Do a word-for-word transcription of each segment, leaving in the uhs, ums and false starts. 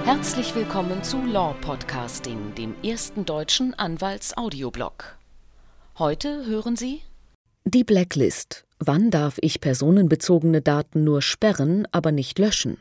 Herzlich willkommen zu Law Podcasting, dem ersten deutschen Anwalts-Audioblog. Heute hören Sie Die Blacklist. Wann darf ich personenbezogene Daten nur sperren, aber nicht löschen?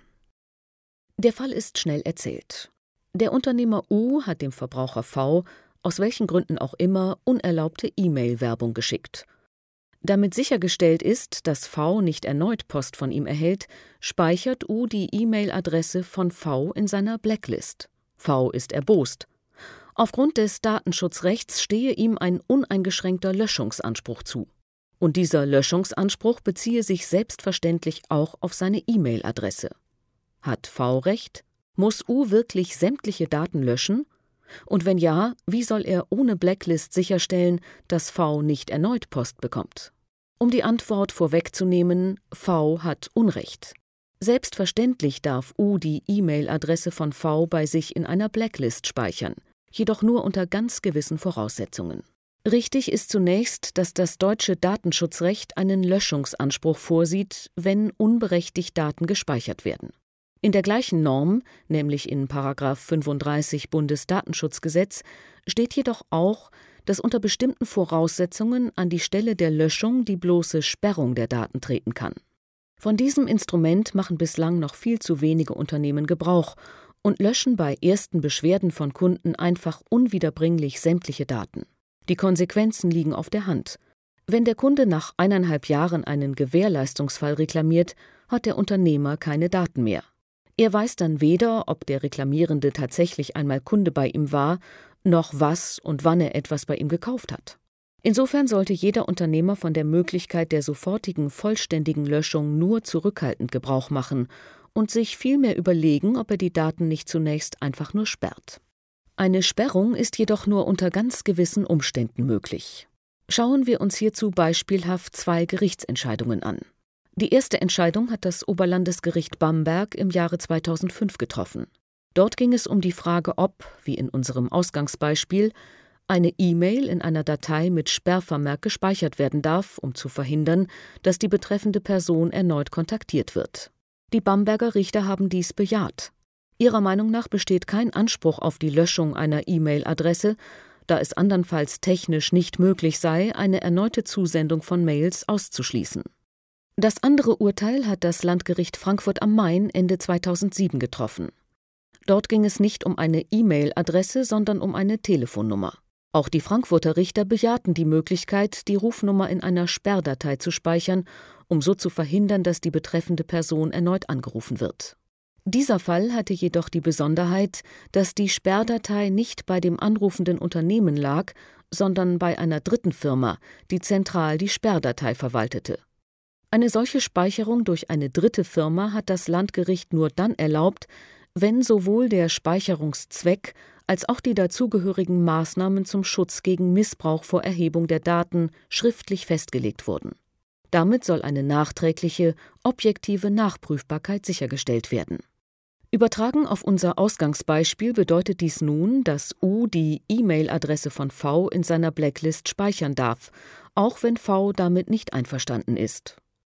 Der Fall ist schnell erzählt. Der Unternehmer U hat dem Verbraucher V, aus welchen Gründen auch immer, unerlaubte E-Mail-Werbung geschickt. Damit sichergestellt ist, dass V nicht erneut Post von ihm erhält, speichert U die E-Mail-Adresse von V in seiner Blacklist. V ist erbost. Aufgrund des Datenschutzrechts stehe ihm ein uneingeschränkter Löschungsanspruch zu. Und dieser Löschungsanspruch beziehe sich selbstverständlich auch auf seine E-Mail-Adresse. Hat V Recht? Muss U wirklich sämtliche Daten löschen? Und wenn ja, wie soll er ohne Blacklist sicherstellen, dass V nicht erneut Post bekommt? Um die Antwort vorwegzunehmen, V hat Unrecht. Selbstverständlich darf U die E-Mail-Adresse von V bei sich in einer Blacklist speichern, jedoch nur unter ganz gewissen Voraussetzungen. Richtig ist zunächst, dass das deutsche Datenschutzrecht einen Löschungsanspruch vorsieht, wenn unberechtigt Daten gespeichert werden. In der gleichen Norm, nämlich in Paragraph fünfunddreißig Bundesdatenschutzgesetz, steht jedoch auch, dass unter bestimmten Voraussetzungen an die Stelle der Löschung die bloße Sperrung der Daten treten kann. Von diesem Instrument machen bislang noch viel zu wenige Unternehmen Gebrauch und löschen bei ersten Beschwerden von Kunden einfach unwiederbringlich sämtliche Daten. Die Konsequenzen liegen auf der Hand. Wenn der Kunde nach eineinhalb Jahren einen Gewährleistungsfall reklamiert, hat der Unternehmer keine Daten mehr. Er weiß dann weder, ob der Reklamierende tatsächlich einmal Kunde bei ihm war, noch was und wann er etwas bei ihm gekauft hat. Insofern sollte jeder Unternehmer von der Möglichkeit der sofortigen, vollständigen Löschung nur zurückhaltend Gebrauch machen und sich vielmehr überlegen, ob er die Daten nicht zunächst einfach nur sperrt. Eine Sperrung ist jedoch nur unter ganz gewissen Umständen möglich. Schauen wir uns hierzu beispielhaft zwei Gerichtsentscheidungen an. Die erste Entscheidung hat das Oberlandesgericht Bamberg im Jahre zweitausendfünf getroffen. Dort ging es um die Frage, ob, wie in unserem Ausgangsbeispiel, eine E-Mail in einer Datei mit Sperrvermerk gespeichert werden darf, um zu verhindern, dass die betreffende Person erneut kontaktiert wird. Die Bamberger Richter haben dies bejaht. Ihrer Meinung nach besteht kein Anspruch auf die Löschung einer E-Mail-Adresse, da es andernfalls technisch nicht möglich sei, eine erneute Zusendung von Mails auszuschließen. Das andere Urteil hat das Landgericht Frankfurt am Main Ende zweitausendsieben getroffen. Dort ging es nicht um eine E-Mail-Adresse, sondern um eine Telefonnummer. Auch die Frankfurter Richter bejahten die Möglichkeit, die Rufnummer in einer Sperrdatei zu speichern, um so zu verhindern, dass die betreffende Person erneut angerufen wird. Dieser Fall hatte jedoch die Besonderheit, dass die Sperrdatei nicht bei dem anrufenden Unternehmen lag, sondern bei einer dritten Firma, die zentral die Sperrdatei verwaltete. Eine solche Speicherung durch eine dritte Firma hat das Landgericht nur dann erlaubt, wenn sowohl der Speicherungszweck als auch die dazugehörigen Maßnahmen zum Schutz gegen Missbrauch vor Erhebung der Daten schriftlich festgelegt wurden. Damit soll eine nachträgliche, objektive Nachprüfbarkeit sichergestellt werden. Übertragen auf unser Ausgangsbeispiel bedeutet dies nun, dass U die E-Mail-Adresse von V in seiner Blacklist speichern darf, auch wenn V damit nicht einverstanden ist.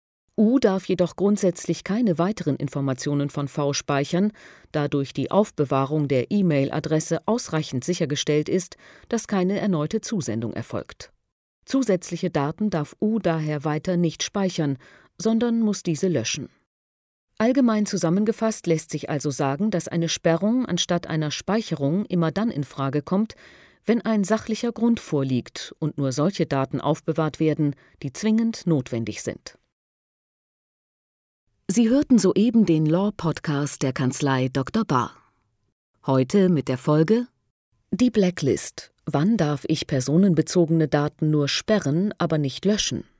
U darf jedoch grundsätzlich keine weiteren Informationen von V speichern, da durch die Aufbewahrung der E-Mail-Adresse ausreichend sichergestellt ist, dass keine erneute Zusendung erfolgt. Zusätzliche Daten darf U daher weiter nicht speichern, sondern muss diese löschen. Allgemein zusammengefasst lässt sich also sagen, dass eine Sperrung anstatt einer Speicherung immer dann in Frage kommt, wenn ein sachlicher Grund vorliegt und nur solche Daten aufbewahrt werden, die zwingend notwendig sind. Sie hörten soeben den Law-Podcast der Kanzlei Doktor Bahr. Heute mit der Folge Die Blacklist. Wann darf ich personenbezogene Daten nur sperren, aber nicht löschen?